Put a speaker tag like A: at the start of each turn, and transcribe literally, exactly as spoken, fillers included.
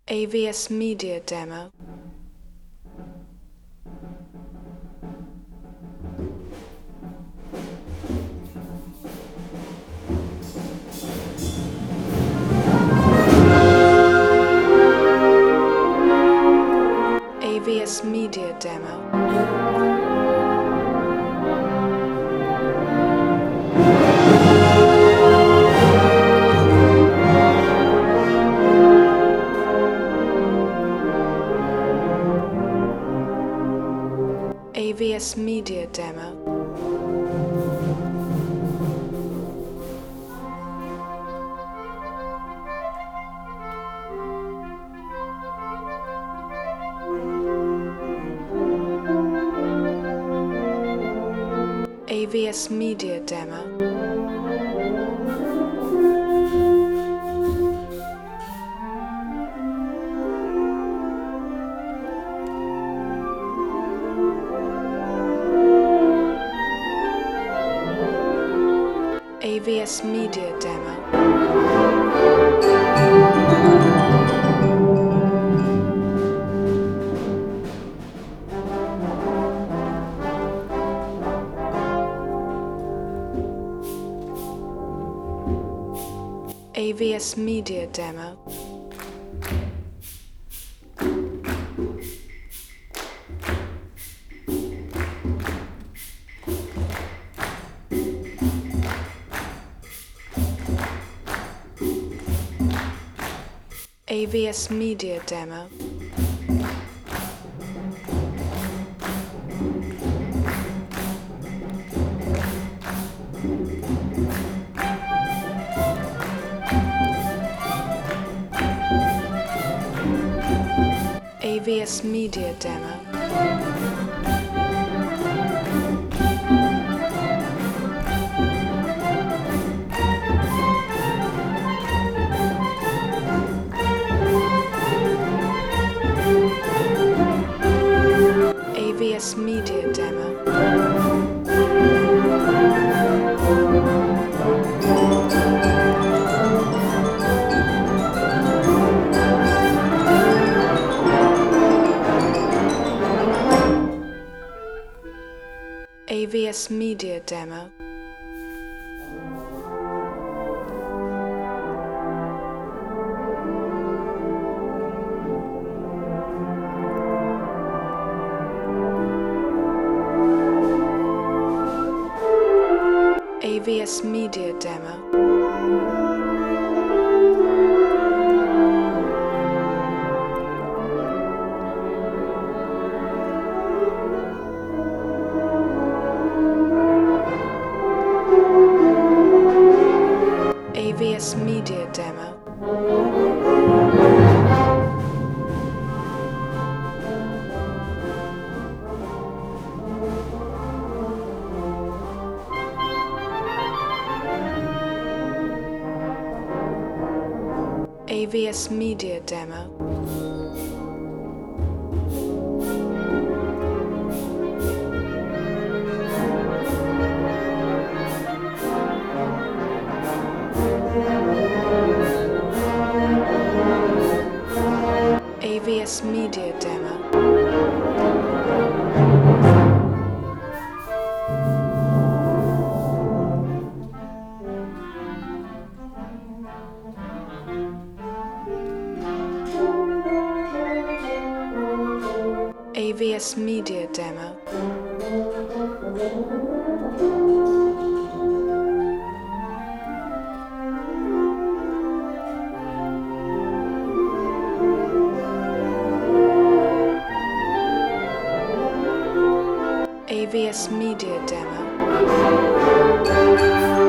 A: A V S Media Demo. A V S Media Demo. A V S Media Demo. A V S Media Demo. A V S Media Demo. A V S Media Demo. A V S Media Demo. A V S Media Demo. A V S Media Demo. A V S Media Demo. A V S Media Demo. A V S Media Demo. A V S Media Demo. A V S Media Demo. A V S Media Demo. A V S Media Demo.